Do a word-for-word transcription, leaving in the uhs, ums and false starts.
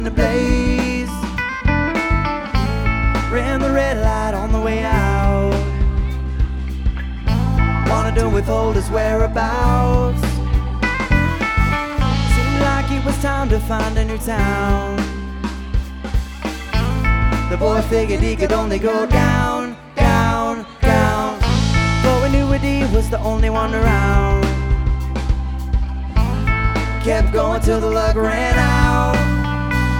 the blaze. Ran the red light on the way out. Wanted to withhold his whereabouts. Seemed like it was time to find a new town. The boy figured he could only go down, down, down. Though he knew he was the only one around. Kept going till the luck ran out.